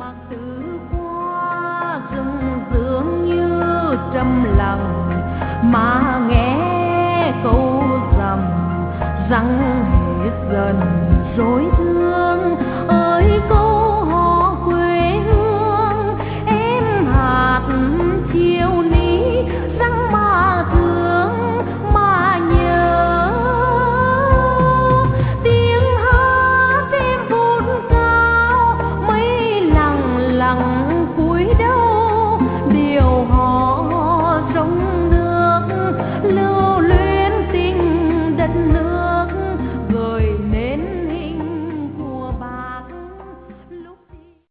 từ qua rừng dường như trầm lặng mà nghe